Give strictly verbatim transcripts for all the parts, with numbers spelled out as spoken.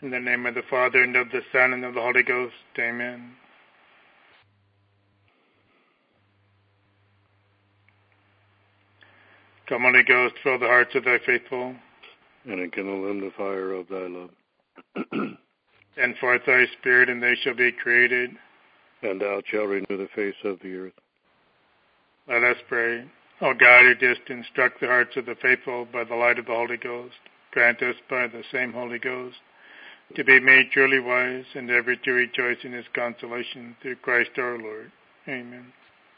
In the name of the Father, and of the Son, and of the Holy Ghost. Amen. Come, Holy Ghost, fill the hearts of thy faithful, and enkindle in the fire of thy love. Send forth thy Spirit, and they shall be created, and thou shalt renew the face of the earth. Let us pray. O God, who didst instruct the hearts of the faithful by the light of the Holy Ghost, grant us by the same Holy Ghost to be made truly wise, and ever to rejoice in his consolation, through Christ our Lord. Amen.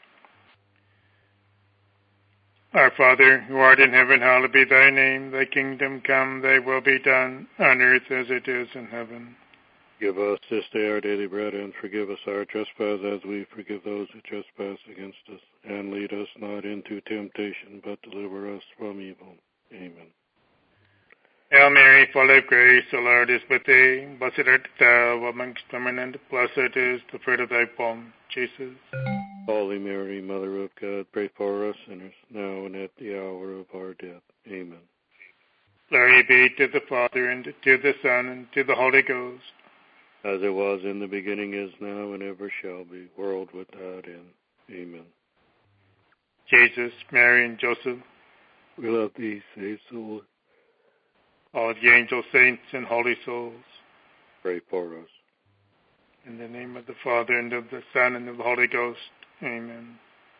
Our Father, who art in heaven, hallowed be thy name. Thy kingdom come, thy will be done, on earth as it is in heaven. Give us this day our daily bread, and forgive us our trespass as we forgive those who trespass against us. And lead us not into temptation, but deliver us from evil. Amen. Hail Mary, full of grace, the Lord is with thee. Blessed art thou amongst women, and blessed is the fruit of thy womb, Jesus. Holy Mary, Mother of God, pray for us sinners, now and at the hour of our death. Amen. Glory be to the Father, and to the Son, and to the Holy Ghost. As it was in the beginning, is now, and ever shall be, world without end. Amen. Jesus, Mary, and Joseph, we love thee, saved soul. All the angel saints and holy souls, pray for us. In the name of the Father, and of the Son, and of the Holy Ghost. Amen.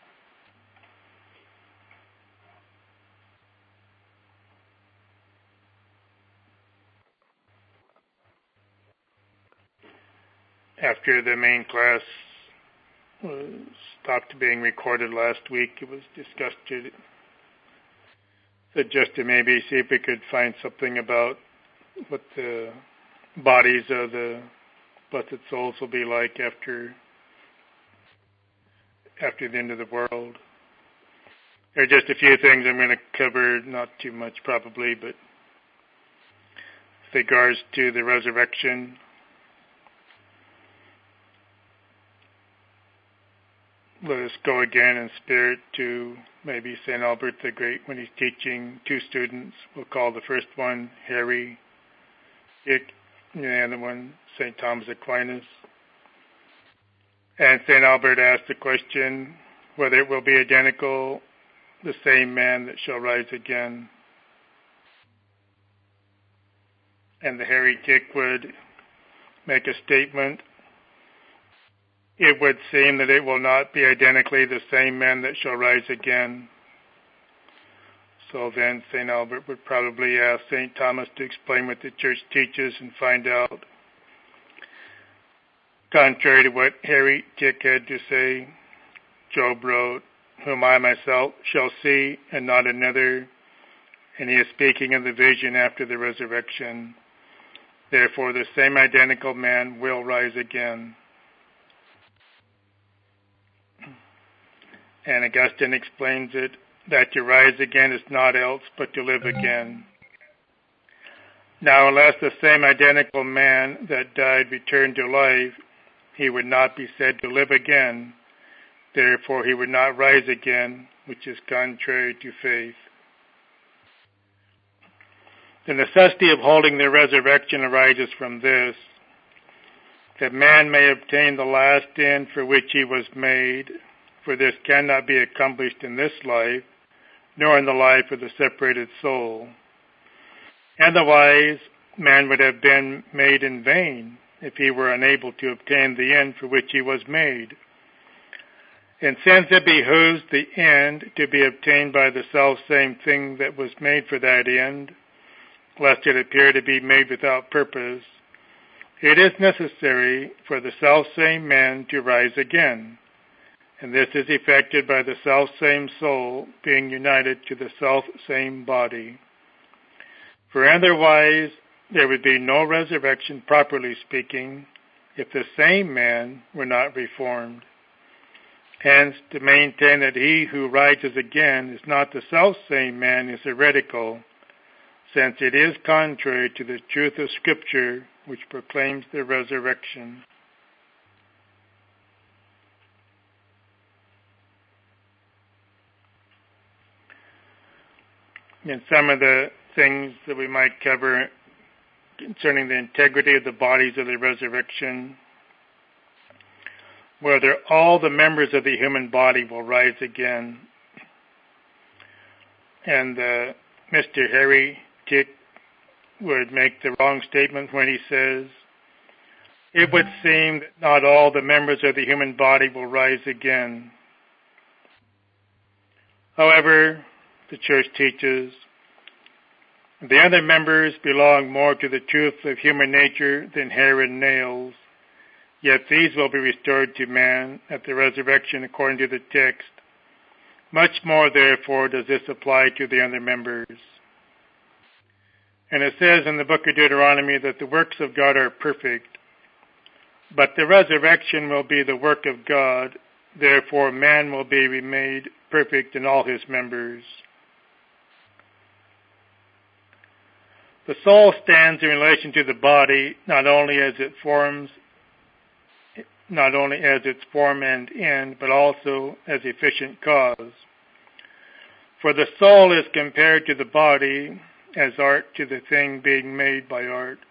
After the main class was stopped being recorded last week, it was discussed to suggest to maybe see if we could find something about what the bodies of the blessed souls will be like after after the end of the world. There are just a few things I'm going to cover, not too much probably, but with regards to the resurrection. Let us go again in spirit to maybe Saint Albert the Great when he's teaching two students. We'll call the first one Harry Dick, and the other one Saint Thomas Aquinas. And Saint Albert asked the question whether it will be identical, the same man that shall rise again. And the heretic would make a statement. It would seem that it will not be identically the same man that shall rise again. So then Saint Albert would probably ask Saint Thomas to explain what the Church teaches and find out, contrary to what heretic had to say, Job wrote, "Whom I myself shall see, and not another," and he is speaking of the vision after the resurrection. Therefore, the same identical man will rise again. And Augustine explains it, that to rise again is not else but to live again. Now, unless the same identical man that died returned to life, he would not be said to live again. Therefore, he would not rise again, which is contrary to faith. The necessity of holding the resurrection arises from this, that man may obtain the last end for which he was made, for this cannot be accomplished in this life, nor in the life of the separated soul. Otherwise, man would have been made in vain if he were unable to obtain the end for which he was made. And since it behooves the end to be obtained by the self-same thing that was made for that end, lest it appear to be made without purpose, it is necessary for the self-same man to rise again. And this is effected by the self-same soul being united to the self-same body. For otherwise, there would be no resurrection, properly speaking, if the same man were not reformed. Hence, to maintain that he who rises again is not the self-same man is heretical, since it is contrary to the truth of Scripture, which proclaims the resurrection. And some of the things that we might cover concerning the integrity of the bodies of the resurrection, whether all the members of the human body will rise again. And uh, Mister Harry Tick would make the wrong statement when he says, it would seem that not all the members of the human body will rise again. However, the Church teaches, the other members belong more to the truth of human nature than hair and nails, yet these will be restored to man at the resurrection according to the text. Much more, therefore, does this apply to the other members. And it says in the book of Deuteronomy that the works of God are perfect, but the resurrection will be the work of God, therefore man will be remade perfect in all his members. The soul stands in relation to the body not only as it forms, not only as its form and end, but also as efficient cause. For the soul is compared to the body as art to the thing being made by art.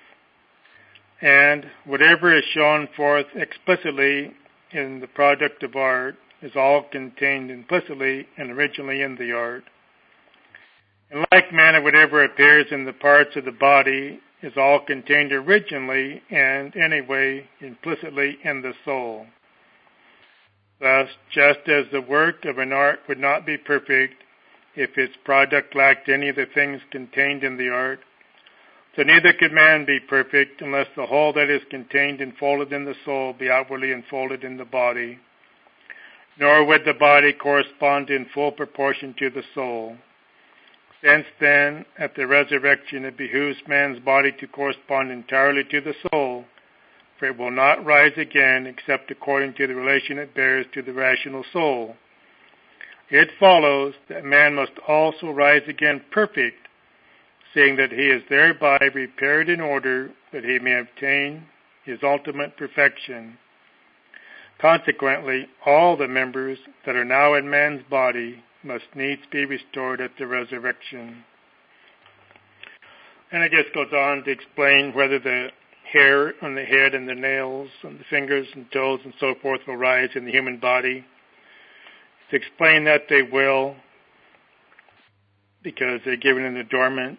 And whatever is shown forth explicitly in the product of art is all contained implicitly and originally in the art. In like manner, whatever appears in the parts of the body is all contained originally and anyway implicitly in the soul. Thus, just as the work of an art would not be perfect if its product lacked any of the things contained in the art, so neither could man be perfect unless the whole that is contained and folded in the soul be outwardly enfolded in the body. Nor would the body correspond in full proportion to the soul. Since then, at the resurrection, it behooves man's body to correspond entirely to the soul, for it will not rise again except according to the relation it bears to the rational soul. It follows that man must also rise again perfect, seeing that he is thereby repaired in order that he may obtain his ultimate perfection. Consequently, all the members that are now in man's body must needs be restored at the resurrection. And it just goes on to explain whether the hair on the head and the nails and the fingers and toes and so forth will rise in the human body. To explain that they will, because they're given in the dormant.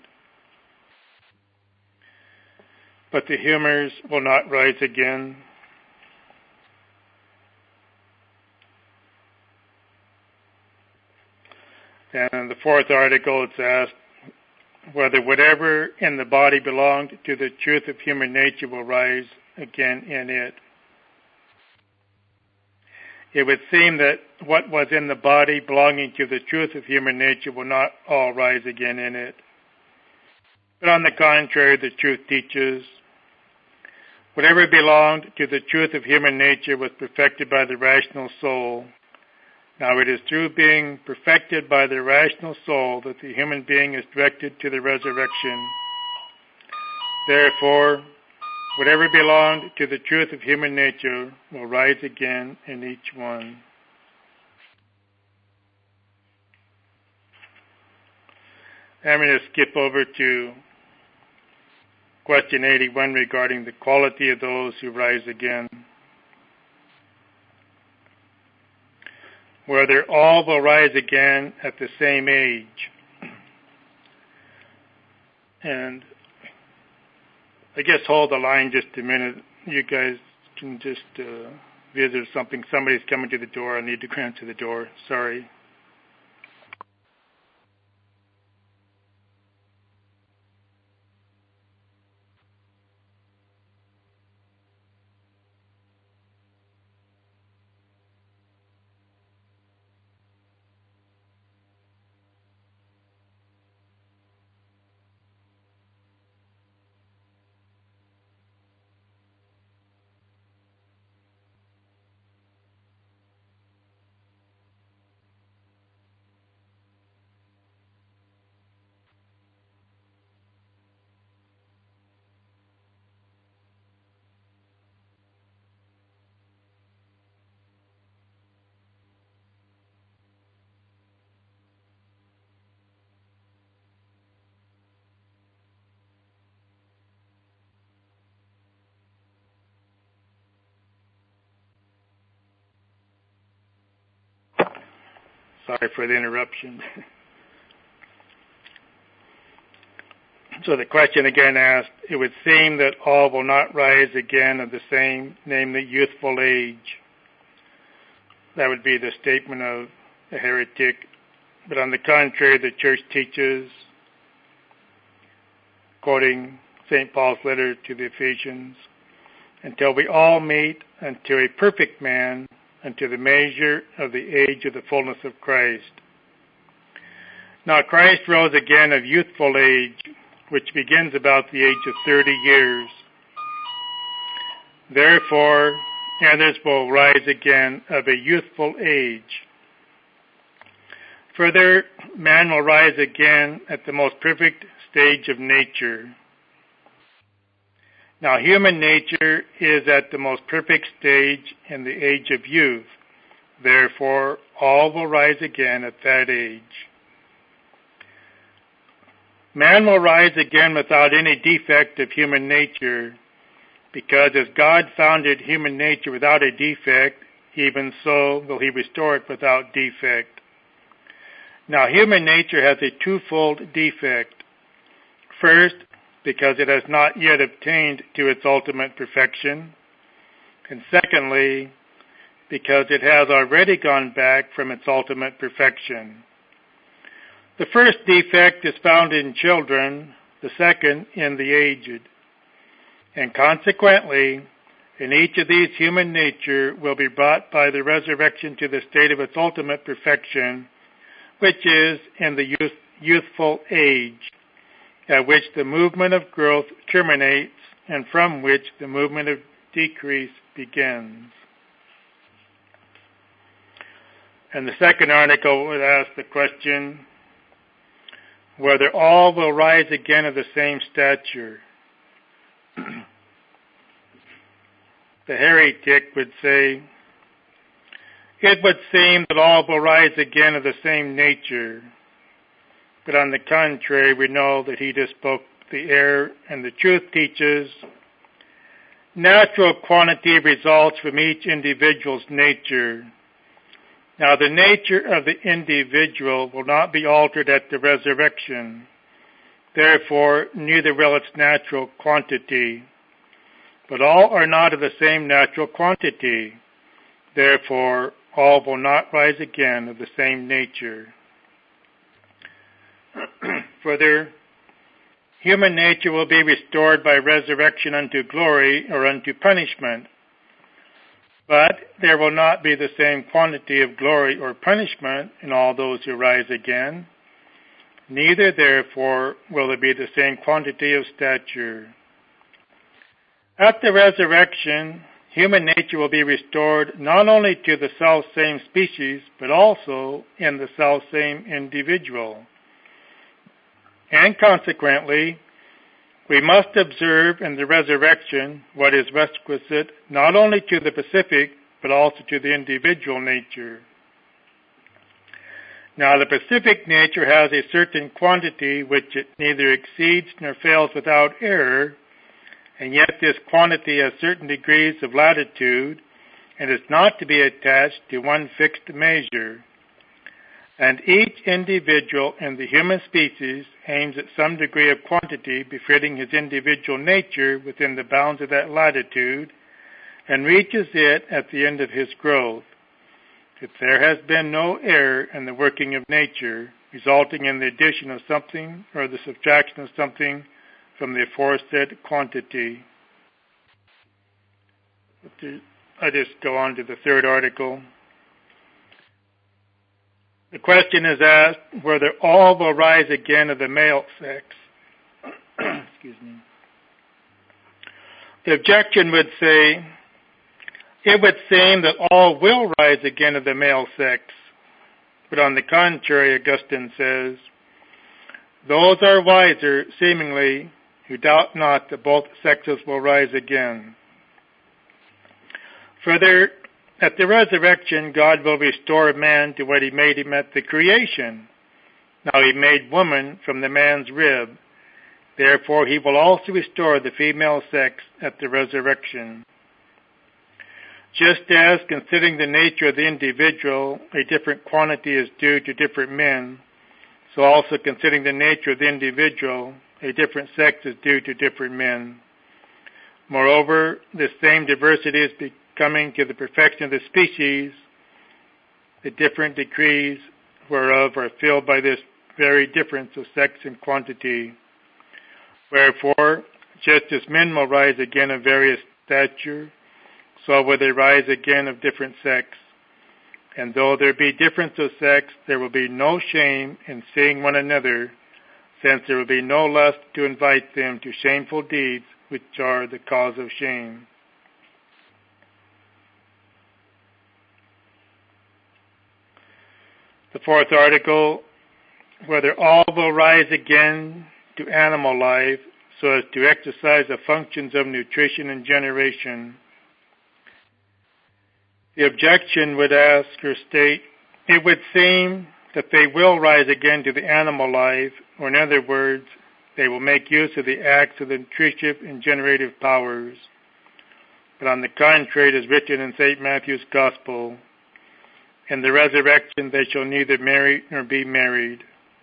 But the humors will not rise again. And in the fourth article, it's asked whether whatever in the body belonged to the truth of human nature will rise again in it. It would seem that what was in the body belonging to the truth of human nature will not all rise again in it. But on the contrary, the truth teaches, whatever belonged to the truth of human nature was perfected by the rational soul. Now it is through being perfected by the rational soul that the human being is directed to the resurrection. Therefore, whatever belonged to the truth of human nature will rise again in each one. I'm going to skip over to question eighty-one regarding the quality of those who rise again. Whether all will rise again at the same age. And I guess hold the line just a minute. You guys can just uh, visit something. Somebody's coming to the door. I need to answer the door. Sorry. Sorry for the interruption. So the question again asked, it would seem that all will not rise again of the same, namely youthful age. That would be the statement of a heretic. But on the contrary, the church teaches, quoting Saint Paul's letter to the Ephesians, until we all meet unto a perfect man, unto the measure of the age of the fullness of Christ. Now Christ rose again of youthful age, which begins about the age of thirty years. Therefore, others will rise again of a youthful age. Further, man will rise again at the most perfect stage of nature. Now, human nature is at the most perfect stage in the age of youth. Therefore, all will rise again at that age. Man will rise again without any defect of human nature, because as God founded human nature without a defect, even so will he restore it without defect. Now, human nature has a twofold defect. First, because it has not yet obtained to its ultimate perfection. And secondly, because it has already gone back from its ultimate perfection. The first defect is found in children, the second in the aged. And consequently, in each of these human nature will be brought by the resurrection to the state of its ultimate perfection, which is in the youth, youthful age, at which the movement of growth terminates and from which the movement of decrease begins. And the second article would ask the question whether all will rise again of the same stature. The heretic would say, it would seem that all will rise again of the same nature. But on the contrary, we know that he just spoke the error, and the truth teaches natural quantity results from each individual's nature. Now, the nature of the individual will not be altered at the resurrection. Therefore, neither will its natural quantity. But all are not of the same natural quantity. Therefore, all will not rise again of the same nature. Further, human nature will be restored by resurrection unto glory or unto punishment. But there will not be the same quantity of glory or punishment in all those who rise again. Neither, therefore, will there be the same quantity of stature. At the resurrection, human nature will be restored not only to the self-same species, but also in the self-same individual. And consequently, we must observe in the resurrection what is requisite not only to the specific, but also to the individual nature. Now, the specific nature has a certain quantity which it neither exceeds nor fails without error, and yet this quantity has certain degrees of latitude and is not to be attached to one fixed measure. And each individual in the human species aims at some degree of quantity befitting his individual nature within the bounds of that latitude, and reaches it at the end of his growth. If there has been no error in the working of nature, resulting in the addition of something or the subtraction of something from the aforesaid quantity. I just go on to the third article. The question is asked whether all will rise again of the male sex. Excuse me. The objection would say, it would seem that all will rise again of the male sex. But on the contrary, Augustine says, those are wiser, seemingly, who doubt not that both sexes will rise again. Further, at the resurrection, God will restore man to what he made him at the creation. Now he made woman from the man's rib. Therefore, he will also restore the female sex at the resurrection. Just as, considering the nature of the individual, a different quantity is due to different men, so also considering the nature of the individual, a different sex is due to different men. Moreover, the same diversity is becoming to the perfection of the species, the different degrees whereof are filled by this very difference of sex and quantity. Wherefore, just as men will rise again of various stature, so will they rise again of different sex. And though there be difference of sex, there will be no shame in seeing one another, since there will be no lust to invite them to shameful deeds which are the cause of shame. The fourth article, whether all will rise again to animal life so as to exercise the functions of nutrition and generation. The objection would ask or state, it would seem that they will rise again to the animal life, or in other words, they will make use of the acts of the nutritive and generative powers. But on the contrary, it is written in Saint Matthew's Gospel, in the resurrection they shall neither marry nor be married.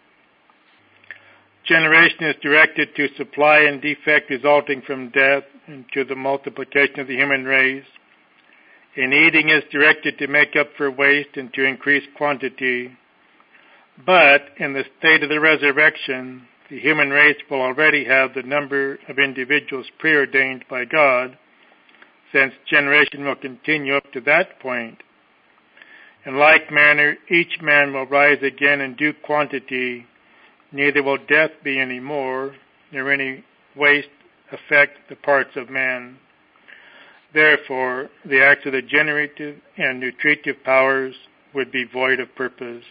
Generation is directed to supply and defect resulting from death and to the multiplication of the human race. And eating is directed to make up for waste and to increase quantity. But in the state of the resurrection, the human race will already have the number of individuals preordained by God, since generation will continue up to that point. In like manner, each man will rise again in due quantity, neither will death be any more, nor any waste affect the parts of man. Therefore, the acts of the generative and nutritive powers would be void of purpose.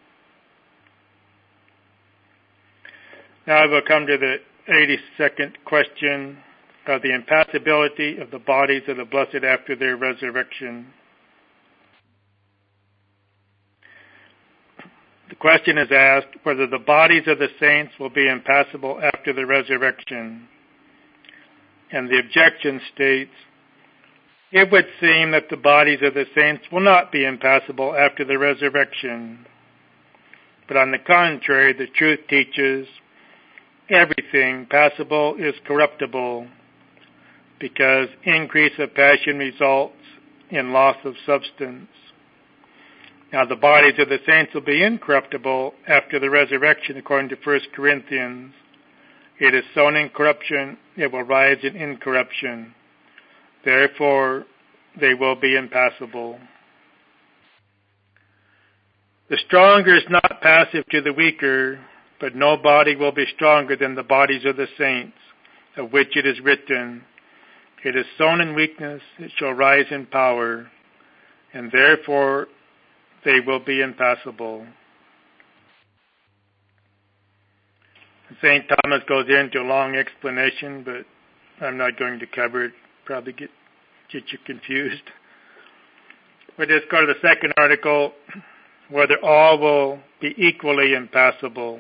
Now I will come to the eighty-second question of the impassibility of the bodies of the blessed after their resurrection. The question is asked whether the bodies of the saints will be impassible after the resurrection. And the objection states, it would seem that the bodies of the saints will not be impassible after the resurrection. But on the contrary, the truth teaches everything passible is corruptible, because increase of passion results in loss of substance. Now the bodies of the saints will be incorruptible after the resurrection, according to First Corinthians. It is sown in corruption, it will rise in incorruption. Therefore, they will be impassible. The stronger is not passive to the weaker, but no body will be stronger than the bodies of the saints, of which it is written, it is sown in weakness, it shall rise in power, and therefore they will be impassible. Saint Thomas goes into a long explanation, but I'm not going to cover it. Probably get, get you confused. But let's go to the second article, whether all will be equally impassible.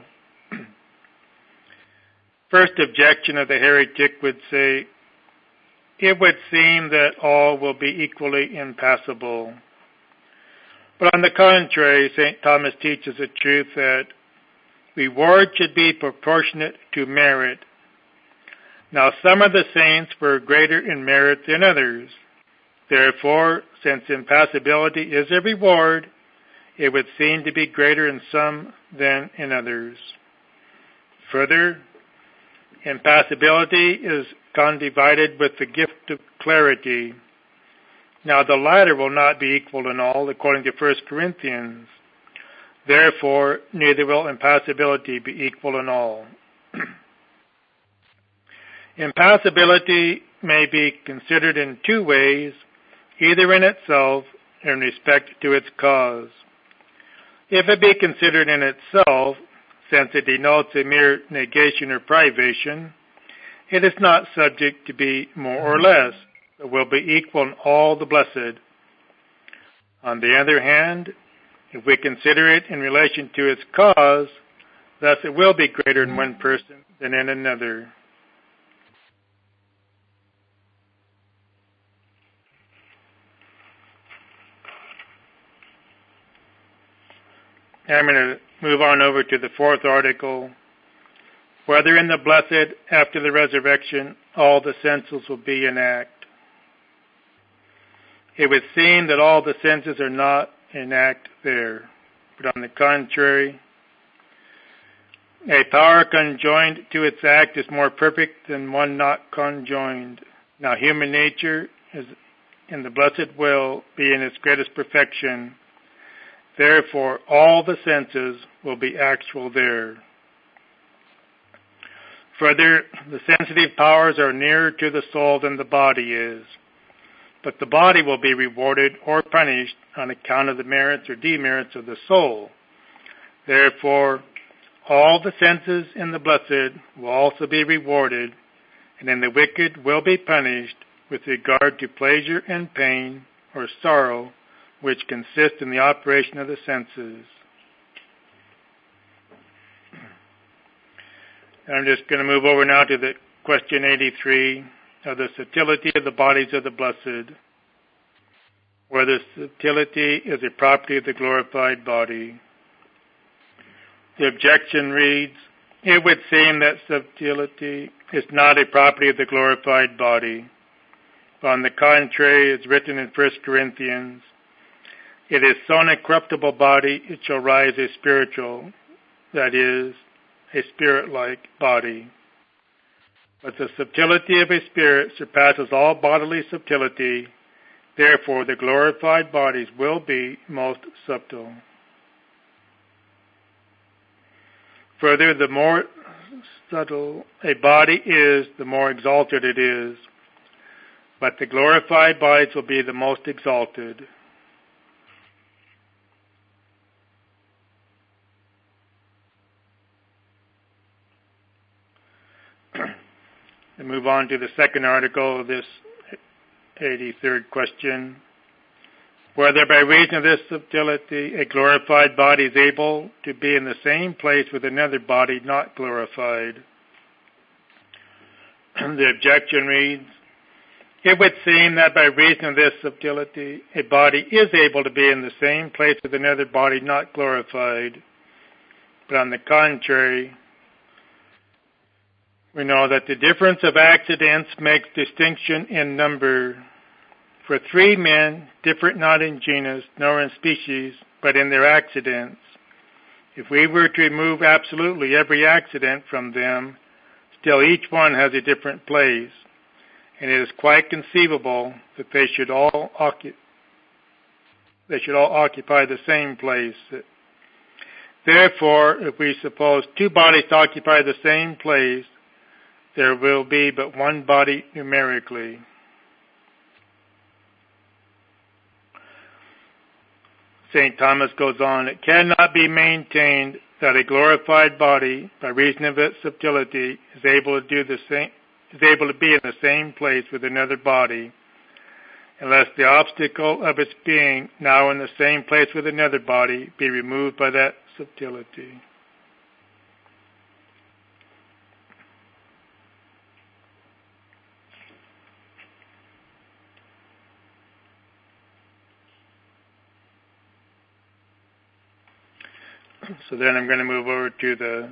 First objection of the heretic would say, it would seem that all will be equally impassible. But on the contrary, Saint Thomas teaches the truth that reward should be proportionate to merit. Now some of the saints were greater in merit than others. Therefore, since impassibility is a reward, it would seem to be greater in some than in others. Further, impassibility is condivided with the gift of clarity. Now the latter will not be equal in all, according to First Corinthians. Therefore, neither will impassibility be equal in all. Impassibility may be considered in two ways, either in itself or in respect to its cause. If it be considered in itself, since it denotes a mere negation or privation, it is not subject to be more or less, but will be equal in all the blessed. On the other hand, if we consider it in relation to its cause, thus it will be greater in one person than in another. I'm going to move on over to the fourth article. Whether in the blessed, after the resurrection, all the senses will be in act. It would seem that all the senses are not in act there, but on the contrary, a power conjoined to its act is more perfect than one not conjoined. Now human nature is in the blessed will be in its greatest perfection. Therefore, all the senses will be actual there. Further, the sensitive powers are nearer to the soul than the body is. But the body will be rewarded or punished on account of the merits or demerits of the soul. Therefore, all the senses in the blessed will also be rewarded, and then the wicked will be punished with regard to pleasure and pain or sorrow, which consist in the operation of the senses. I'm just going to move over now to the question eighty-three of the subtlety of the bodies of the blessed, where the subtlety is a property of the glorified body. The objection reads, it would seem that subtlety is not a property of the glorified body. On the contrary, it's written in First Corinthians, it is so an incorruptible body, it shall rise a spiritual, that is, a spirit-like body. But the subtlety of a spirit surpasses all bodily subtlety, therefore the glorified bodies will be most subtle. Further, the more subtle a body is, the more exalted it is. But the glorified bodies will be the most exalted. And move on to the second article of this eighty-third question. Whether by reason of this subtlety a glorified body is able to be in the same place with another body not glorified. The objection reads, it would seem that by reason of this subtlety a body is able to be in the same place with another body not glorified. But on the contrary, we know that the difference of accidents makes distinction in number. For three men, different not in genus nor in species, but in their accidents. If we were to remove absolutely every accident from them, still each one has a different place, and it is quite conceivable that they should all occup- they should all occupy the same place. Therefore, if we suppose two bodies to occupy the same place, there will be but one body numerically. Saint Thomas goes on, it cannot be maintained that a glorified body, by reason of its subtlety, is able to do the same, is able to be in the same place with another body, unless the obstacle of its being now in the same place with another body be removed by that subtlety. So then I'm going to move over to the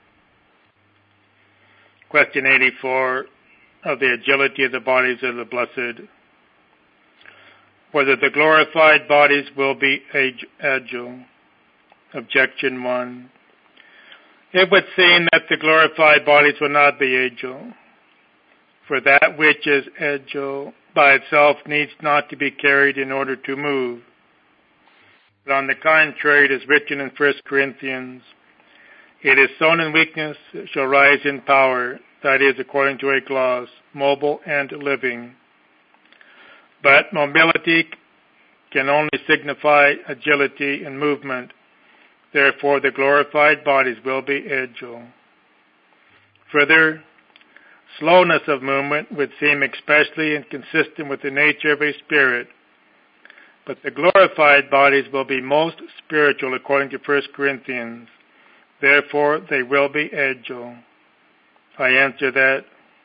question eighty-four of the agility of the bodies of the blessed. Whether the glorified bodies will be agile. Objection one. It would seem that the glorified bodies will not be agile. For that which is agile by itself needs not to be carried in order to move. But on the contrary, it is written in First Corinthians, it is sown in weakness, it shall rise in power, that is, according to a clause, mobile and living. But mobility can only signify agility and movement. Therefore, the glorified bodies will be agile. Further, slowness of movement would seem especially inconsistent with the nature of a spirit. But the glorified bodies will be most spiritual according to First Corinthians. Therefore, they will be agile. I answer that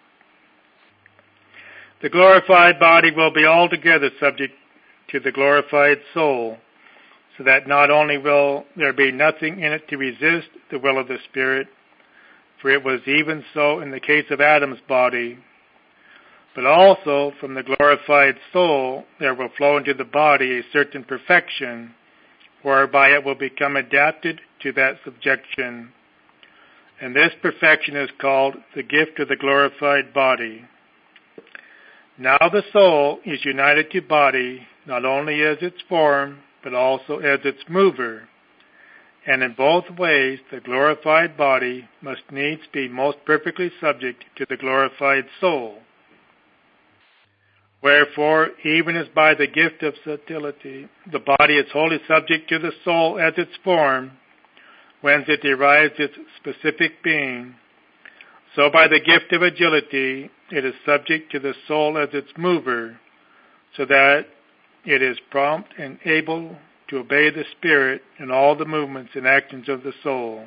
the glorified body will be altogether subject to the glorified soul, so that not only will there be nothing in it to resist the will of the Spirit, for it was even so in the case of Adam's body, but also from the glorified soul there will flow into the body a certain perfection, whereby it will become adapted to that subjection. And this perfection is called the gift of the glorified body. Now the soul is united to body, not only as its form, but also as its mover. And in both ways, the glorified body must needs be most perfectly subject to the glorified soul. Wherefore, even as by the gift of subtlety, the body is wholly subject to the soul as its form, whence it derives its specific being, so by the gift of agility, it is subject to the soul as its mover, so that it is prompt and able to obey the Spirit in all the movements and actions of the soul.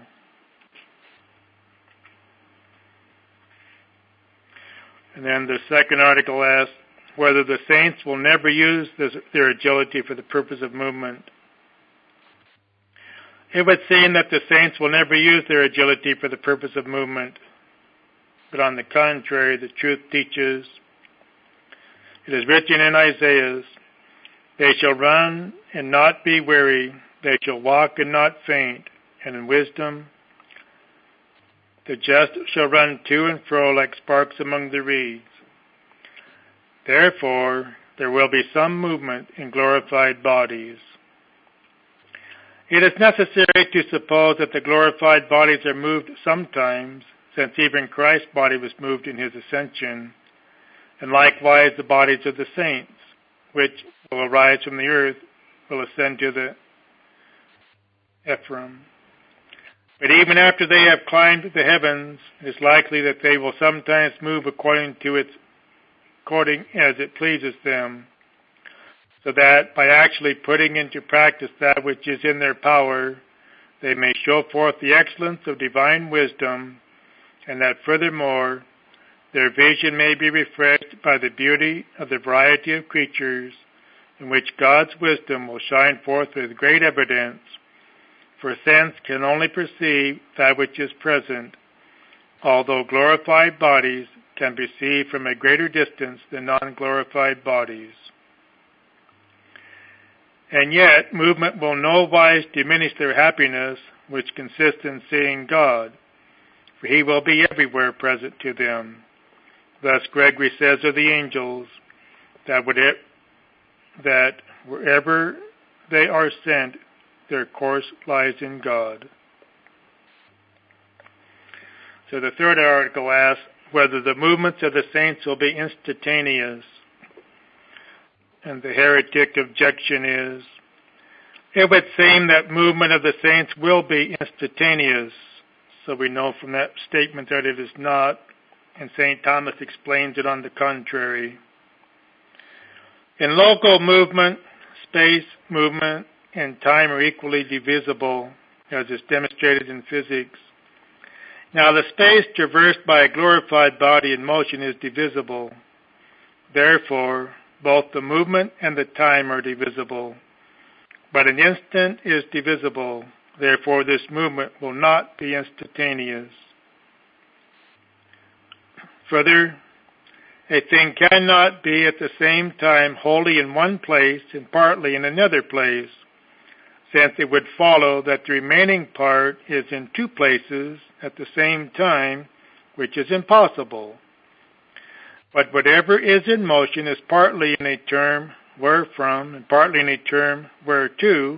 And then the second article asks whether the saints will never use this, their agility for the purpose of movement. It would seem that the saints will never use their agility for the purpose of movement. But on the contrary, the truth teaches, it is written in Isaiah, they shall run and not be weary, they shall walk and not faint, and in wisdom the just shall run to and fro like sparks among the reeds. Therefore, there will be some movement in glorified bodies. It is necessary to suppose that the glorified bodies are moved sometimes, since even Christ's body was moved in his ascension, and likewise the bodies of the saints, which will arise from the earth, will ascend to the Ephraim. But even after they have climbed the heavens, it is likely that they will sometimes move according to its according as it pleases them, so that by actually putting into practice that which is in their power, they may show forth the excellence of divine wisdom, and that furthermore their vision may be refreshed by the beauty of the variety of creatures, in which God's wisdom will shine forth with great evidence, for sense can only perceive that which is present, although glorified bodies can be seen from a greater distance than non-glorified bodies. And yet, movement will no wise diminish their happiness, which consists in seeing God, for he will be everywhere present to them. Thus Gregory says of the angels, that, would it, that wherever they are sent, their course lies in God. So the third article asks whether the movements of the saints will be instantaneous. And the heretic objection is, it would seem that movement of the saints will be instantaneous. So we know from that statement that it is not, and Saint Thomas explains it on the contrary. In local movement, space movement and time are equally divisible, as is demonstrated in physics. Now the space traversed by a glorified body in motion is divisible. Therefore, both the movement and the time are divisible. But an instant is divisible. Therefore, this movement will not be instantaneous. Further, a thing cannot be at the same time wholly in one place and partly in another place, since it would follow that the remaining part is in two places at the same time, which is impossible. But whatever is in motion is partly in a term wherefrom and partly in a term whereto,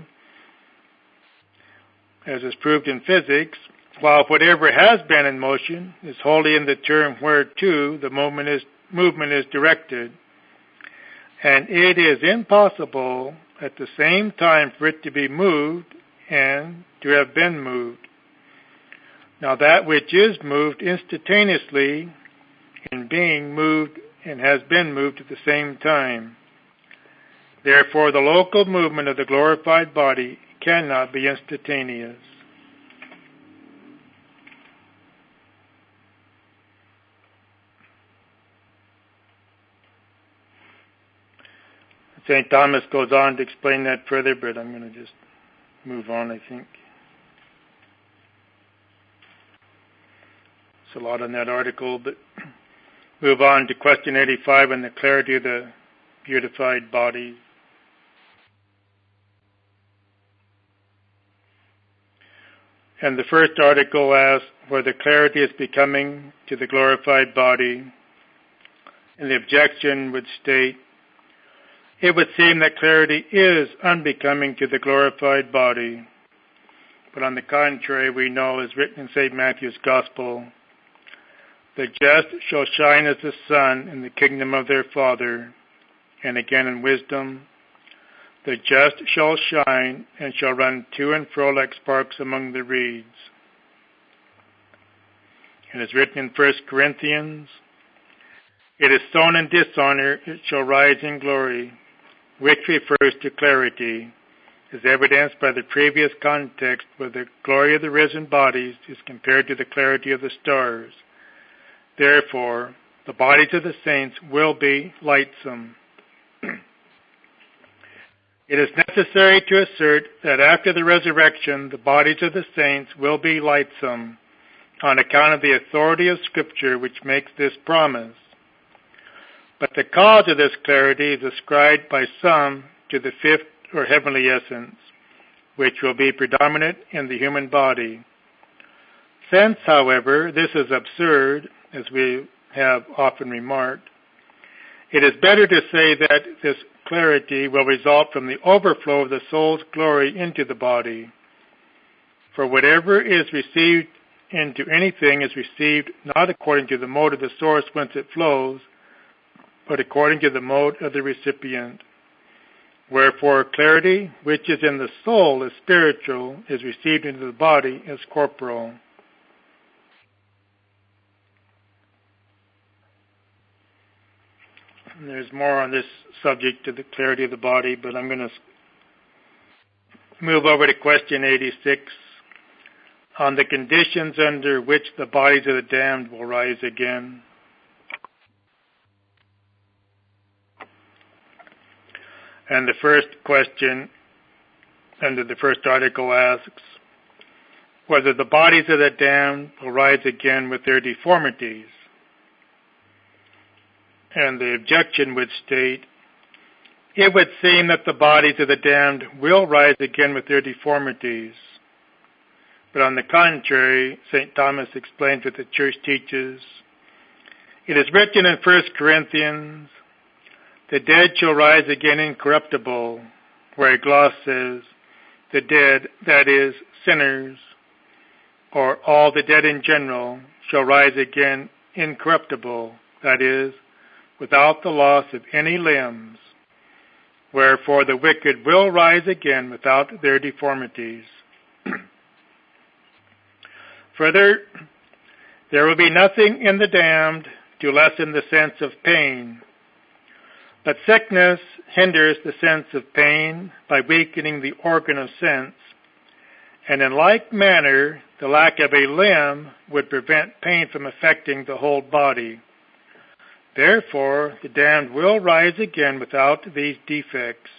as is proved in physics, while whatever has been in motion is wholly in the term whereto the movement is, movement is directed. And it is impossible at the same time for it to be moved and to have been moved. Now that which is moved instantaneously in being moved and has been moved at the same time. Therefore, the local movement of the glorified body cannot be instantaneous. Saint Thomas goes on to explain that further, but I'm going to just move on, I think. It's a lot in that article, but move on to question eighty-five on the clarity of the beautified body. And the first article asks whether clarity is becoming to the glorified body. And the objection would state, it would seem that clarity is unbecoming to the glorified body. But on the contrary, we know, as written in Saint Matthew's Gospel, the just shall shine as the sun in the kingdom of their Father. And again in wisdom, the just shall shine and shall run to and fro like sparks among the reeds. And as written in First Corinthians, it is sown in dishonor, it shall rise in glory, which refers to clarity, as evidenced by the previous context where the glory of the risen bodies is compared to the clarity of the stars. Therefore, the bodies of the saints will be lightsome. It is necessary to assert that after the resurrection, the bodies of the saints will be lightsome, on account of the authority of Scripture which makes this promise. But the cause of this clarity is ascribed by some to the fifth or heavenly essence, which will be predominant in the human body. Since, however, this is absurd, as we have often remarked, it is better to say that this clarity will result from the overflow of the soul's glory into the body. For whatever is received into anything is received not according to the mode of the source whence it flows, but according to the mode of the recipient. Wherefore clarity, which is in the soul, is spiritual, is received into the body as corporal. And there's more on this subject to the clarity of the body, but I'm going to move over to question eighty-six on the conditions under which the bodies of the damned will rise again. And the first question under the first article asks whether the bodies of the damned will rise again with their deformities. And the objection would state, it would seem that the bodies of the damned will rise again with their deformities. But on the contrary, Saint Thomas explains what the Church teaches. It is written in First Corinthians, the dead shall rise again incorruptible, where a gloss says, the dead, that is, sinners, or all the dead in general, shall rise again incorruptible, that is, without the loss of any limbs. Wherefore the wicked will rise again without their deformities. Further, there will be nothing in the damned to lessen the sense of pain. But sickness hinders the sense of pain by weakening the organ of sense, and in like manner, the lack of a limb would prevent pain from affecting the whole body. Therefore, the damned will rise again without these defects.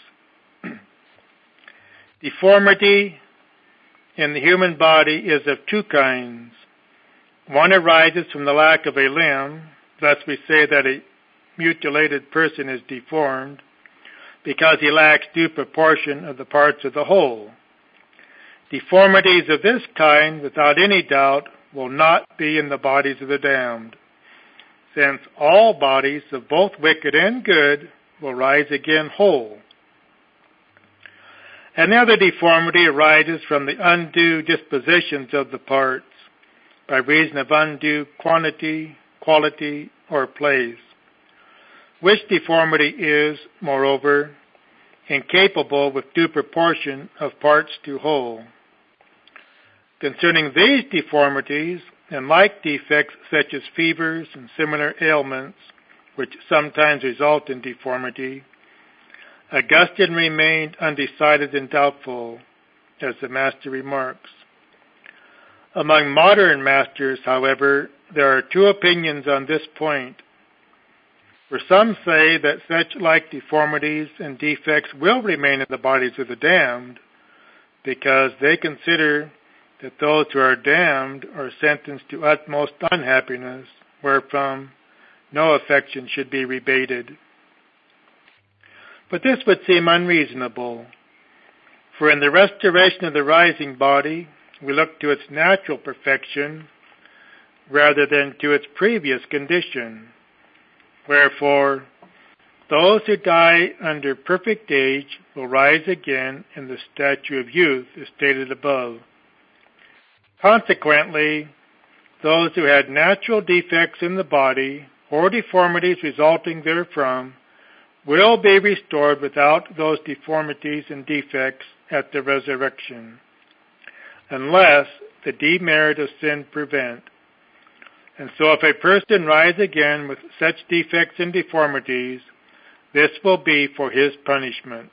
Deformity in the human body is of two kinds. One arises from the lack of a limb. Thus we say that a mutilated person is deformed because he lacks due proportion of the parts of the whole. Deformities of this kind, without any doubt, will not be in the bodies of the damned, since all bodies of both wicked and good will rise again whole. Another deformity arises from the undue dispositions of the parts by reason of undue quantity, quality, or place, which deformity is, moreover, incapable with due proportion of parts to whole. Concerning these deformities, and like defects such as fevers and similar ailments, which sometimes result in deformity, Augustine remained undecided and doubtful, as the Master remarks. Among modern masters, however, there are two opinions on this point. For some say that such like deformities and defects will remain in the bodies of the damned, because they consider that those who are damned are sentenced to utmost unhappiness, wherefrom no affection should be rebated. But this would seem unreasonable, for in the restoration of the rising body, we look to its natural perfection rather than to its previous condition. Wherefore, those who die under perfect age will rise again in the stature of youth, as stated above. Consequently, those who had natural defects in the body or deformities resulting therefrom will be restored without those deformities and defects at the resurrection, unless the demerit of sin prevent. And so if a person rise again with such defects and deformities, this will be for his punishment.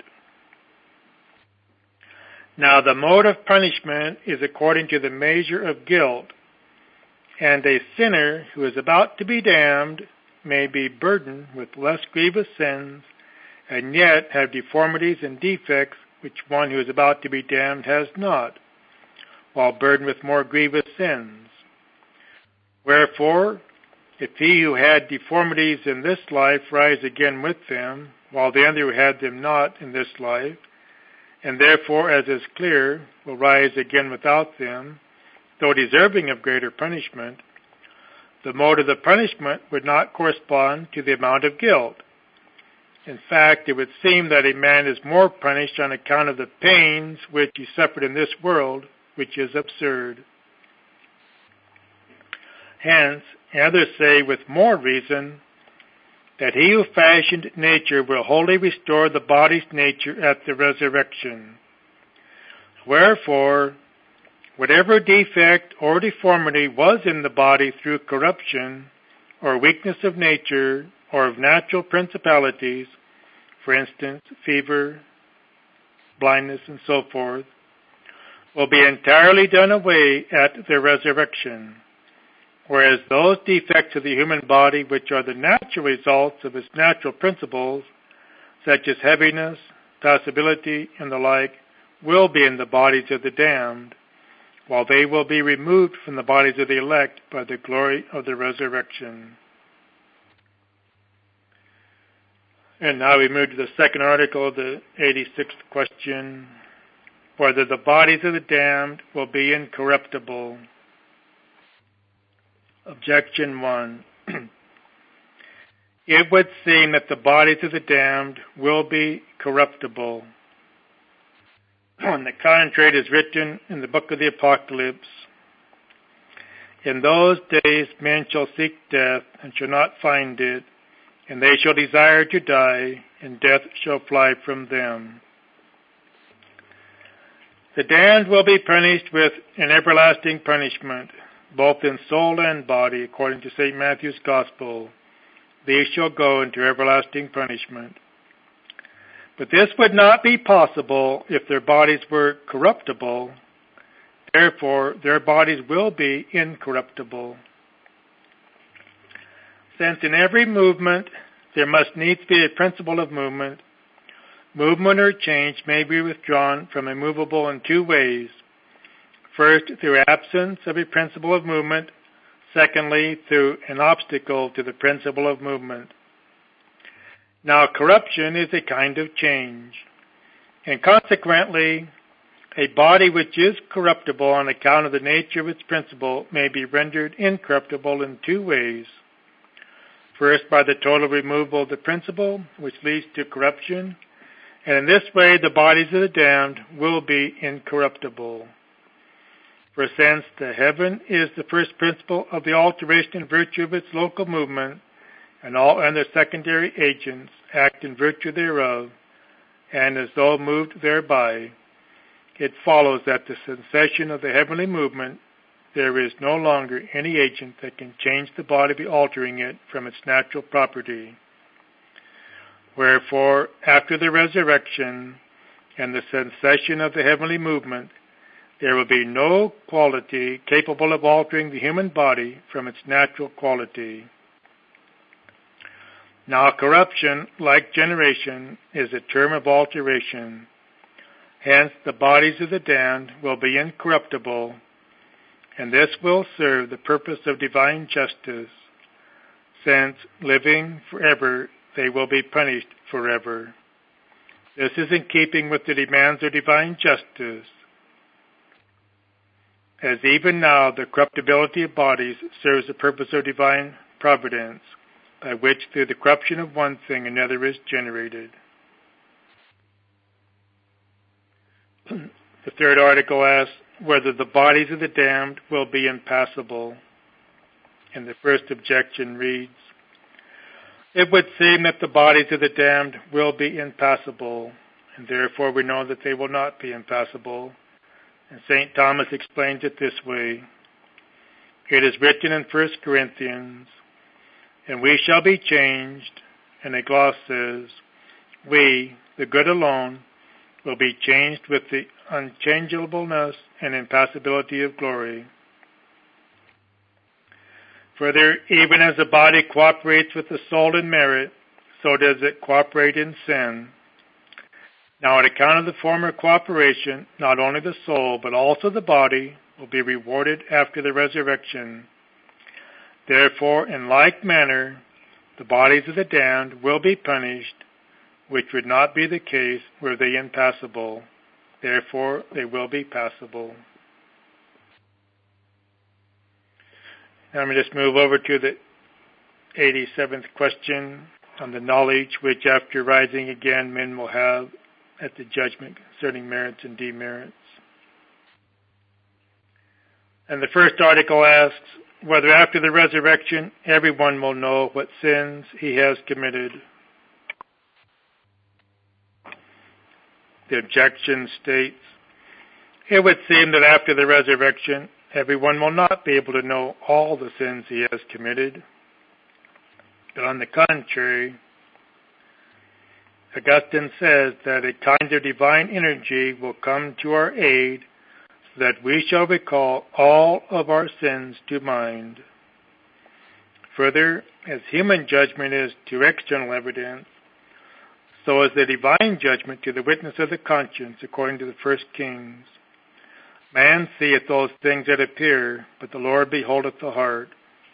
Now the mode of punishment is according to the measure of guilt, and a sinner who is about to be damned may be burdened with less grievous sins, and yet have deformities and defects which one who is about to be damned has not, while burdened with more grievous sins. Wherefore, if he who had deformities in this life rise again with them, while the other who had them not in this life, and therefore, as is clear, will rise again without them, though deserving of greater punishment, the mode of the punishment would not correspond to the amount of guilt. In fact, it would seem that a man is more punished on account of the pains which he suffered in this world, which is absurd. Hence, others say with more reason that he who fashioned nature will wholly restore the body's nature at the resurrection. Wherefore, whatever defect or deformity was in the body through corruption or weakness of nature or of natural principalities, for instance, fever, blindness, and so forth, will be entirely done away at the resurrection. Whereas those defects of the human body which are the natural results of its natural principles, such as heaviness, tossability, and the like, will be in the bodies of the damned, while they will be removed from the bodies of the elect by the glory of the resurrection. And now we move to the second article of the eighty-sixth question, whether the bodies of the damned will be incorruptible. Objection one. It would seem that the bodies of the damned will be corruptible. On the contrary, it is written in the book of the Apocalypse, in those days men shall seek death, and shall not find it, and they shall desire to die, and death shall fly from them. The damned will be punished with an everlasting punishment, both in soul and body, according to Saint Matthew's Gospel. These shall go into everlasting punishment. But this would not be possible if their bodies were corruptible. Therefore, their bodies will be incorruptible. Since in every movement there must needs be a principle of movement, movement or change may be withdrawn from a movable in two ways. First, through absence of a principle of movement. Secondly, through an obstacle to the principle of movement. Now, corruption is a kind of change, and consequently, a body which is corruptible on account of the nature of its principle may be rendered incorruptible in two ways. First, by the total removal of the principle, which leads to corruption, and in this way the bodies of the damned will be incorruptible. For since the heaven is the first principle of the alteration and virtue of its local movement, and all other secondary agents act in virtue thereof, and as though moved thereby, it follows that the cessation of the heavenly movement, there is no longer any agent that can change the body by altering it from its natural property. Wherefore, after the resurrection and the cessation of the heavenly movement, there will be no quality capable of altering the human body from its natural quality. Now, corruption, like generation, is a term of alteration. Hence the bodies of the damned will be incorruptible, and this will serve the purpose of divine justice, since, living forever, they will be punished forever. This is in keeping with the demands of divine justice, as even now the corruptibility of bodies serves the purpose of divine providence, by which through the corruption of one thing another is generated. The third article asks whether the bodies of the damned will be impassible. And the first objection reads, it would seem that the bodies of the damned will be impassible, and therefore we know that they will not be impassible. And Saint Thomas explains it this way. It is written in First Corinthians, and we shall be changed, and a gloss says, we, the good alone, will be changed with the unchangeableness and impassibility of glory. Further, even as the body cooperates with the soul in merit, so does it cooperate in sin. Now, on account of the former cooperation, not only the soul, but also the body will be rewarded after the resurrection. Therefore, in like manner, the bodies of the damned will be punished, which would not be the case were they impassible. Therefore, they will be passible. Now I'm going to just move over to the eighty-seventh question on the knowledge which after rising again men will have at the judgment concerning merits and demerits. And the first article asks whether after the resurrection everyone will know what sins he has committed. The objection states, it would seem that after the resurrection everyone will not be able to know all the sins he has committed. But on the contrary, Augustine says that a kind of divine energy will come to our aid so that we shall recall all of our sins to mind. Further, as human judgment is to external evidence, so is the divine judgment to the witness of the conscience, according to the First Kings. Man seeth those things that appear, but the Lord beholdeth the heart.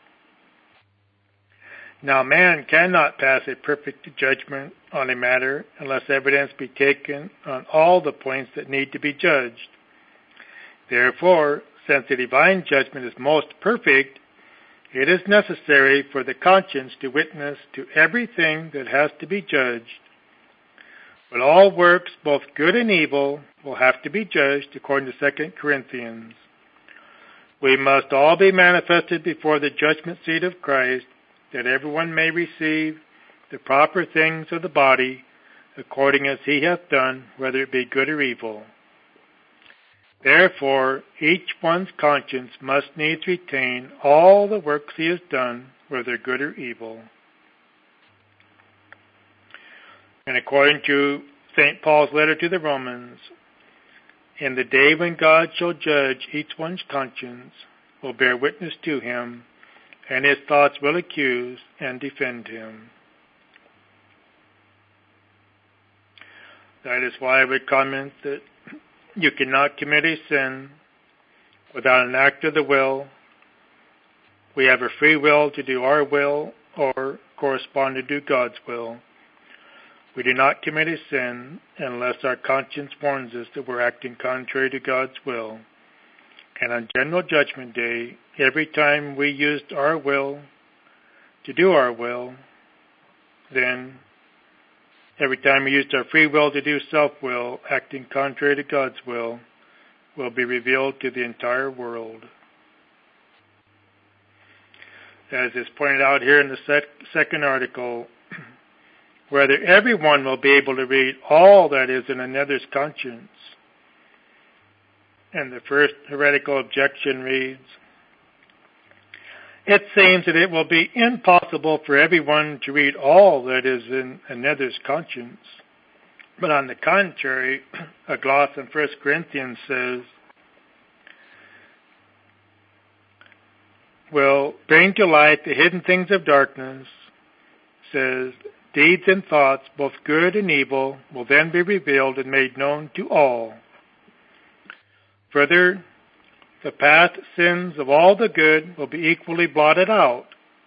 Now man cannot pass a perfect judgment on a matter unless evidence be taken on all the points that need to be judged. Therefore, since the divine judgment is most perfect, it is necessary for the conscience to witness to everything that has to be judged. But all works, both good and evil, will have to be judged according to Second Corinthians. We must all be manifested before the judgment seat of Christ, that everyone may receive the proper things of the body, according as he hath done, whether it be good or evil. Therefore, each one's conscience must needs retain all the works he has done, whether good or evil. And according to Saint Paul's letter to the Romans, in the day when God shall judge each one's conscience, will bear witness to him, and his thoughts will accuse and defend him. That is why I would comment that you cannot commit a sin without an act of the will. We have a free will to do our will or correspond to do God's will. We do not commit a sin unless our conscience warns us that we're acting contrary to God's will. And on General Judgment Day, every time we used our will to do our will, then every time we used our free will to do self-will, acting contrary to God's will, will be revealed to the entire world. As is pointed out here in the sec- second article, whether everyone will be able to read all that is in another's conscience. And the first heretical objection reads, it seems that it will be impossible for everyone to read all that is in another's conscience. But on the contrary, a gloss in First Corinthians says, will bring to light the hidden things of darkness, says, deeds and thoughts, both good and evil, will then be revealed and made known to all. Further, the past sins of all the good will be equally blotted out.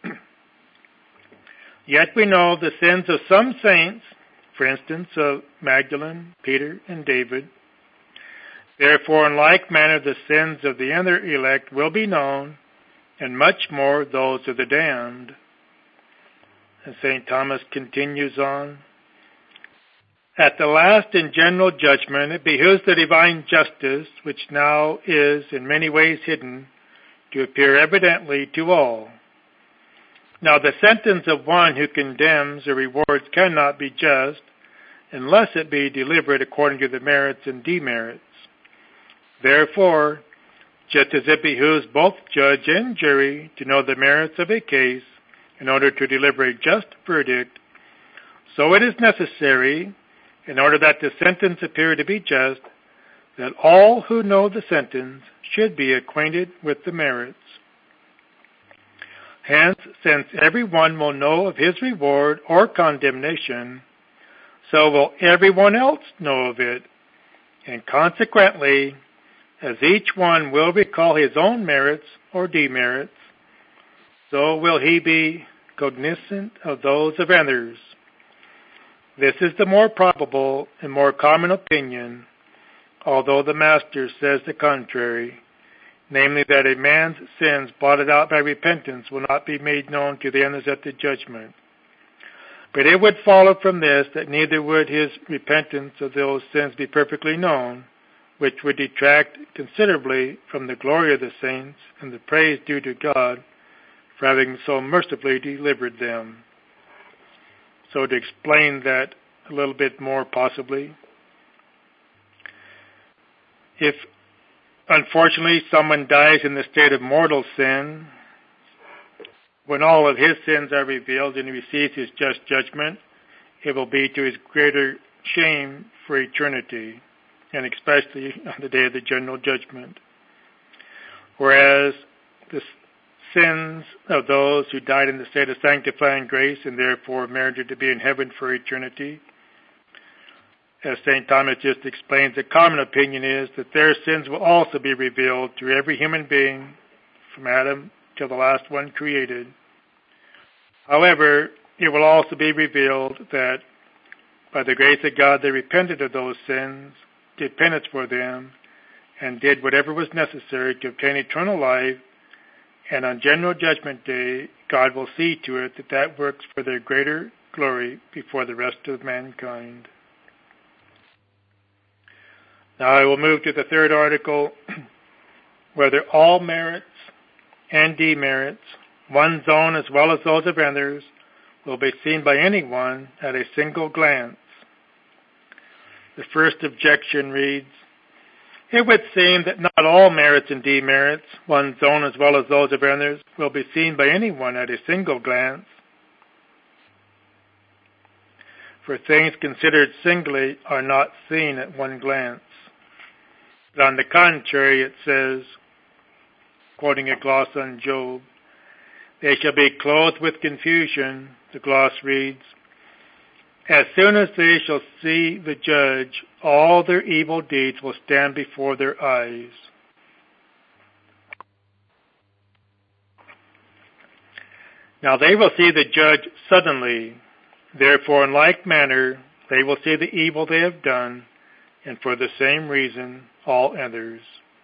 Yet we know the sins of some saints, for instance, of Magdalene, Peter, and David. Therefore, in like manner, the sins of the other elect will be known, and much more those of the damned. And Saint Thomas continues on. At the last and general judgment, it behooves the divine justice, which now is in many ways hidden, to appear evidently to all. Now the sentence of one who condemns or rewards cannot be just, unless it be delivered according to the merits and demerits. Therefore, just as it behooves both judge and jury to know the merits of a case in order to deliver a just verdict, so it is necessary, in order that the sentence appear to be just, that all who know the sentence should be acquainted with the merits. Hence, since every one will know of his reward or condemnation, so will everyone else know of it, and consequently, as each one will recall his own merits or demerits, so will he be cognizant of those of others. This is the more probable and more common opinion, although the Master says the contrary, namely that a man's sins blotted out by repentance will not be made known to the others at the judgment. But it would follow from this that neither would his repentance of those sins be perfectly known, which would detract considerably from the glory of the saints and the praise due to God for having so mercifully delivered them. So to explain that a little bit more possibly, if unfortunately someone dies in the state of mortal sin, when all of his sins are revealed and he receives his just judgment, it will be to his greater shame for eternity, and especially on the day of the general judgment. Whereas the sins of those who died in the state of sanctifying grace and therefore merited to be in heaven for eternity, as Saint Thomas just explains, the common opinion is that their sins will also be revealed to every human being from Adam till the last one created. However, it will also be revealed that by the grace of God they repented of those sins, did penance for them, and did whatever was necessary to obtain eternal life, and on General Judgment Day, God will see to it that that works for their greater glory before the rest of mankind. Now I will move to the third article, whether all merits and demerits, one's own as well as those of others, will be seen by anyone at a single glance. The first objection reads, it would seem that not all merits and demerits, one's own as well as those of others, will be seen by anyone at a single glance. For things considered singly are not seen at one glance. But on the contrary, it says, quoting a gloss on Job, they shall be clothed with confusion, the gloss reads, as soon as they shall see the judge, all their evil deeds will stand before their eyes. Now they will see the judge suddenly, therefore in like manner they will see the evil they have done, and for the same reason all others.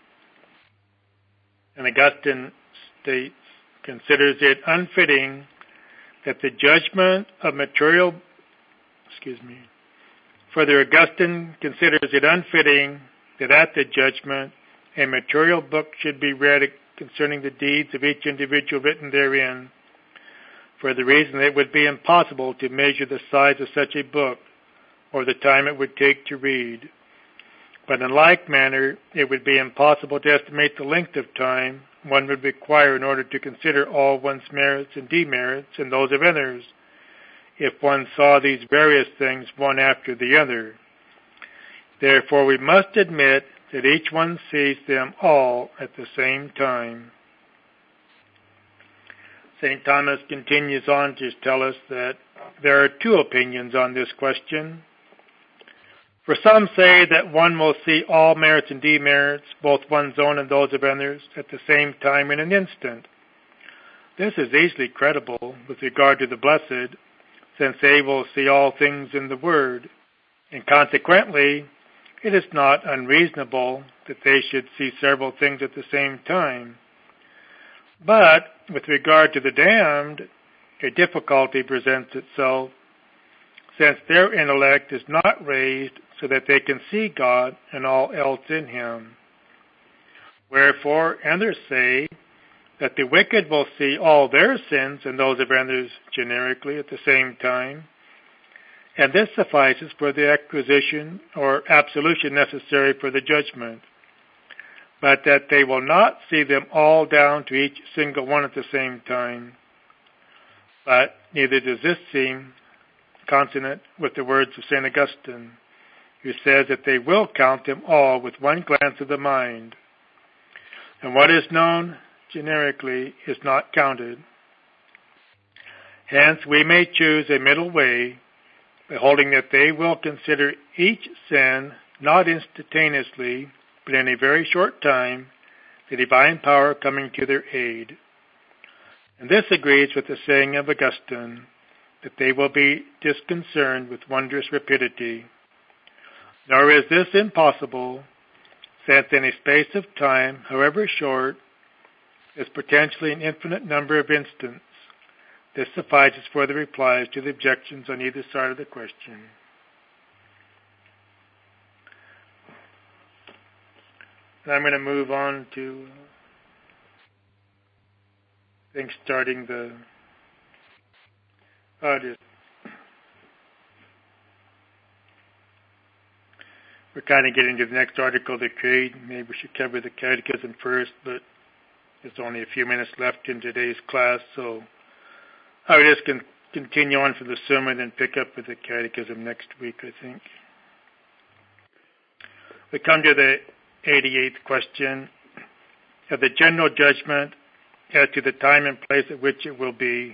And Augustine states, considers it unfitting that the judgment of material, excuse me, further Augustine considers it unfitting that at the judgment a material book should be read concerning the deeds of each individual written therein, for the reason that it would be impossible to measure the size of such a book or the time it would take to read. But in like manner, it would be impossible to estimate the length of time one would require in order to consider all one's merits and demerits and those of others, if one saw these various things one after the other. Therefore, we must admit that each one sees them all at the same time. Saint Thomas continues on to tell us that There are two opinions on this question. For some say that one will see all merits and demerits, both one's own and those of others, at the same time in an instant. This is easily credible with regard to the blessed, since they will see all things in the Word, and consequently, it is not unreasonable that they should see several things at the same time. But, with regard to the damned, a difficulty presents itself, since their intellect is not raised so that they can see God and all else in Him. Wherefore, others say that the wicked will see all their sins and those of others generically at the same time, and this suffices for the acquisition or absolution necessary for the judgment, but that they will not see them all down to each single one at the same time. But neither does this seem consonant with the words of Saint Augustine, who says that they will count them all with one glance of the mind, and what is known generically is not counted. Hence we may choose a middle way, by holding that they will consider each sin not instantaneously, but in a very short time, the divine power coming to their aid. And this agrees with the saying of Augustine, that they will be disconcerted with wondrous rapidity. Nor is this impossible, since in a space of time, however short, is potentially an infinite number of instants. This suffices for the replies to the objections on either side of the question. And I'm going to move on to, I think, starting the, uh, just, we're kind of getting to the next article of the Creed. Maybe we should cover the Catechism first, but there's only a few minutes left in today's class, so I will just con- continue on for the sermon and pick up with the Catechism next week, I think. We come to the eighty-eighth question of the general judgment as to the time and place at which it will be.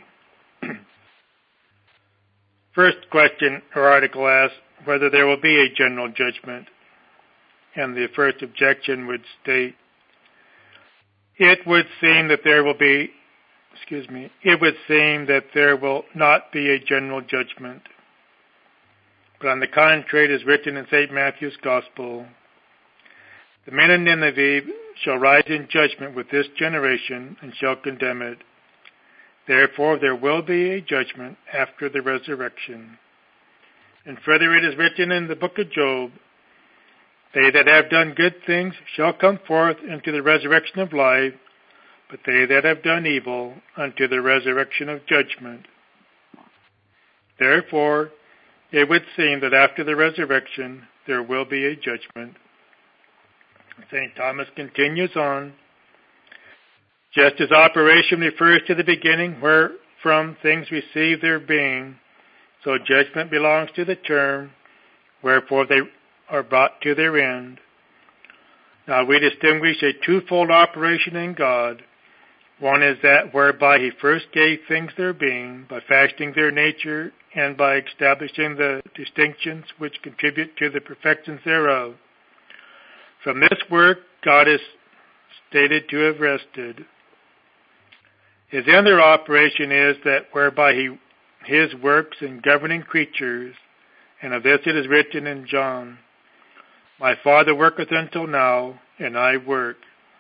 First question or article asks whether there will be a general judgment, and the first objection would state, it would seem that there will be, excuse me, it would seem that there will not be a general judgment. But on the contrary, it is written in Saint Matthew's Gospel, the men of Nineveh shall rise in judgment with this generation and shall condemn it. Therefore there will be a judgment after the resurrection. And further it is written in the book of Job, they that have done good things shall come forth into the resurrection of life, but they that have done evil unto the resurrection of judgment. Therefore it would seem that after the resurrection there will be a judgment. Saint Thomas continues on, just as operation refers to the beginning wherefrom things receive their being, so judgment belongs to the term wherefore they are brought to their end. Now we distinguish a twofold operation in God. One is that whereby He first gave things their being, by fashioning their nature and by establishing the distinctions which contribute to the perfections thereof. From this work God is stated to have rested. His other operation is that whereby he, His works in governing creatures, and of this it is written in John, my Father worketh until now, and I work.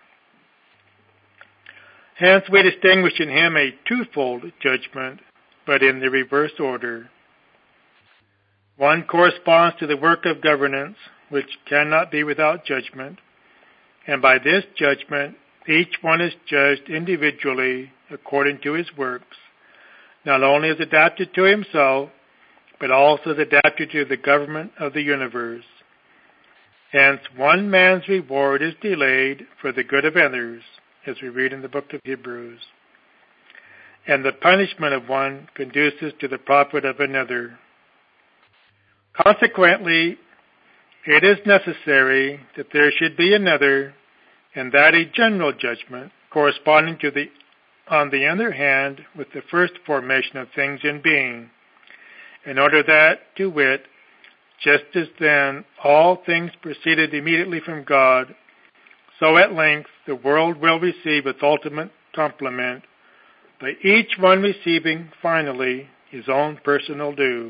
Hence we distinguish in Him a twofold judgment, but in the reverse order. One corresponds to the work of governance, which cannot be without judgment, and by this judgment each one is judged individually according to his works, not only as adapted to himself, but also as adapted to the government of the universe. Hence one man's reward is delayed for the good of others, as we read in the book of Hebrews, and the punishment of one conduces to the profit of another. Consequently, it is necessary that there should be another, and that a general judgment, corresponding to the, on the other hand, with the first formation of things in being, in order that, to wit, just as then all things proceeded immediately from God, so at length the world will receive its ultimate complement, by each one receiving finally his own personal due.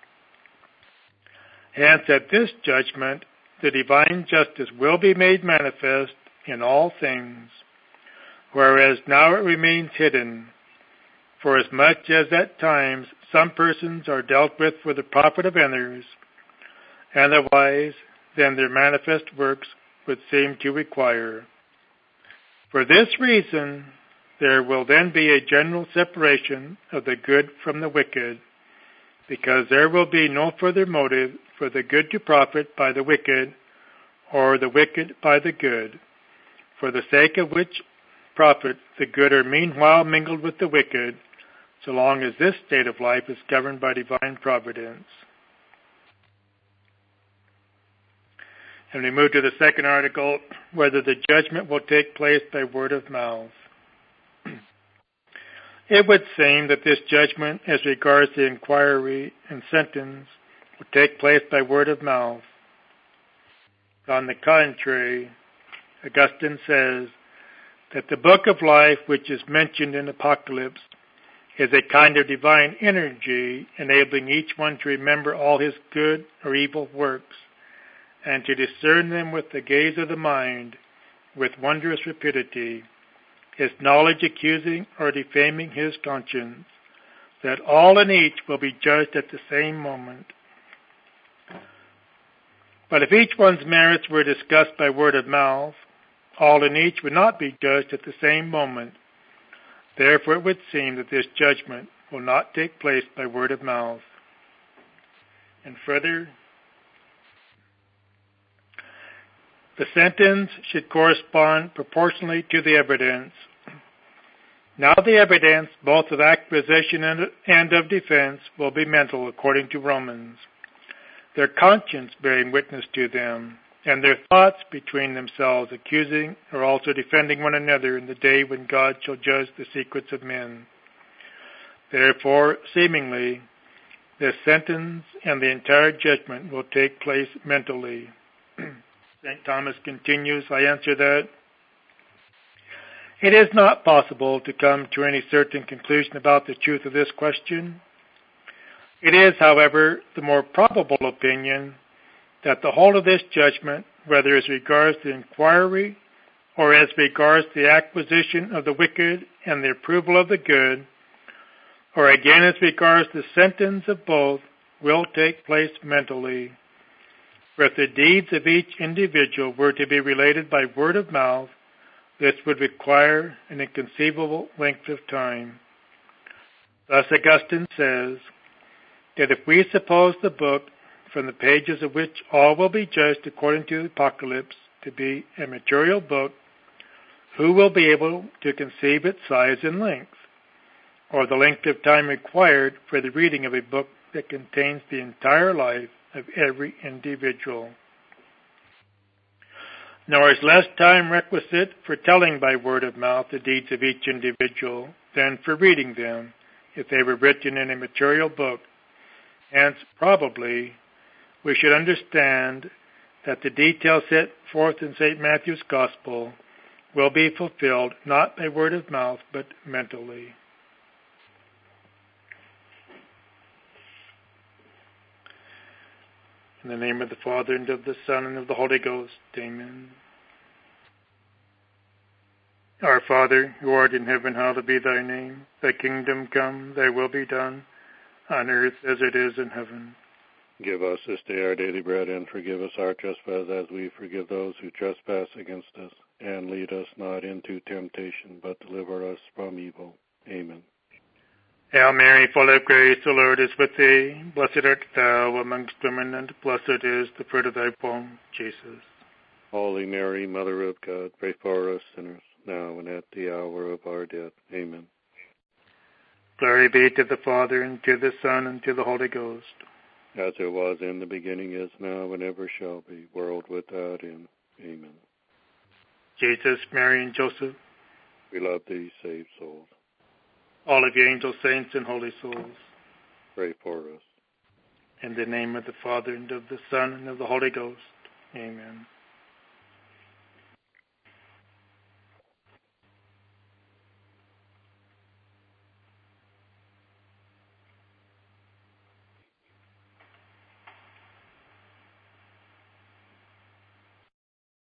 Hence at this judgment the divine justice will be made manifest in all things, whereas now it remains hidden, forasmuch as at times some persons are dealt with for the profit of others, and otherwise than their manifest works would seem to require. For this reason, there will then be a general separation of the good from the wicked, because there will be no further motive for the good to profit by the wicked, or the wicked by the good, for the sake of which profit the good are meanwhile mingled with the wicked, so long as this state of life is governed by divine providence. And we move to the second article, whether the judgment will take place by word of mouth. It would seem that this judgment, as regards the inquiry and sentence, will take place by word of mouth. On the contrary, Augustine says that the book of life, which is mentioned in Apocalypse, is a kind of divine energy enabling each one to remember all his good or evil works, and to discern them with the gaze of the mind with wondrous rapidity, his knowledge accusing or defaming his conscience, that all and each will be judged at the same moment. But if each one's merits were discussed by word of mouth, all and each would not be judged at the same moment. Therefore it would seem that this judgment will not take place by word of mouth. And further, the sentence should correspond proportionally to the evidence. Now the evidence, both of acquisition and of defense, will be mental, according to Romans, their conscience bearing witness to them, and their thoughts between themselves, accusing or also defending one another in the day when God shall judge the secrets of men. Therefore, seemingly, this sentence and the entire judgment will take place mentally. Saint Thomas continues, I answer that it is not possible to come to any certain conclusion about the truth of this question. It is, however, the more probable opinion that the whole of this judgment, whether as regards the inquiry or as regards the acquisition of the wicked and the approval of the good, or again as regards the sentence of both, will take place mentally. For if the deeds of each individual were to be related by word of mouth, this would require an inconceivable length of time. Thus Augustine says that if we suppose the book, from the pages of which all will be judged according to the Apocalypse, to be a material book, who will be able to conceive its size and length, or the length of time required for the reading of a book that contains the entire life of every individual? Nor is less time requisite for telling by word of mouth the deeds of each individual than for reading them, if they were written in a material book. Hence, probably, we should understand that the details set forth in Saint Matthew's Gospel will be fulfilled not by word of mouth, but mentally. In the name of the Father, and of the Son, and of the Holy Ghost. Amen. Our Father, who art in heaven, hallowed be thy name. Thy kingdom come, thy will be done, on earth as it is in heaven. Give us this day our daily bread, and forgive us our trespasses as we forgive those who trespass against us. And lead us not into temptation, but deliver us from evil. Amen. Hail Mary, full of grace, the Lord is with thee. Blessed art thou amongst women, and blessed is the fruit of thy womb, Jesus. Holy Mary, Mother of God, pray for us sinners, now and at the hour of our death. Amen. Glory be to the Father, and to the Son, and to the Holy Ghost. As it was in the beginning, is now, and ever shall be, world without end. Amen. Jesus, Mary, and Joseph, we love thee, save souls. all of you angels, saints, and holy souls, pray for us. In the name of the Father, and of the Son, and of the Holy Ghost. Amen.